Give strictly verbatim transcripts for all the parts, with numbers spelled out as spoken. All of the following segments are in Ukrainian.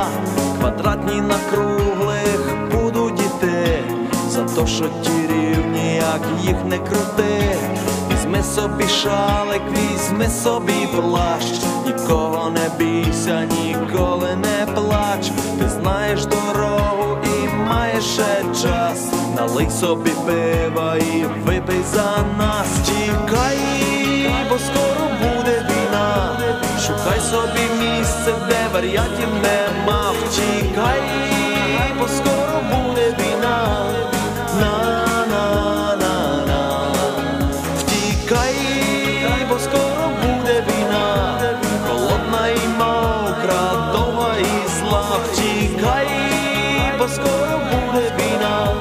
міста, квадратні на круглих будуть іти, за то, що ті рівні, як їх не крути. Візьми собі шалик, візьми собі плащ, нікого не бійся, ніколи не плач. Ти знаєш дорогу і маєш ще час, налий собі пива і випий за нас. Тікай, бо скоро буде війна, шукай собі місце, де варіантів нема. Втікай, бо скоро буде війна, на-на-на-на. Втікай, бо скоро буде війна, холодна і мокра, довга і зла. Втікай, бо скоро буде війна,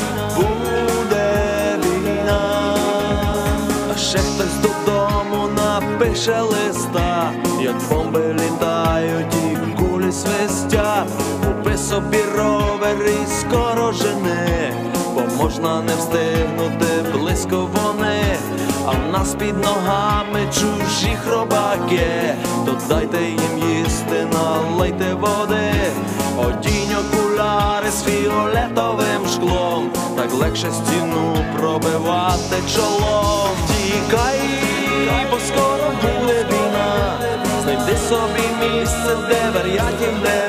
буде війна. А ще хтось додому напише листа, як бомби літають і кулі свистять. Купи собі ровер і скоро жени, бо можна не встигнути близько вони. А в нас під ногами чужі хробаки, то дайте їм їсти, налийте води. Одінь окуляри з фіолетовим шклом, так легше стіну пробивати чолом. Тікай, бо скоро буде війна, знайди собі місце, де варіантів не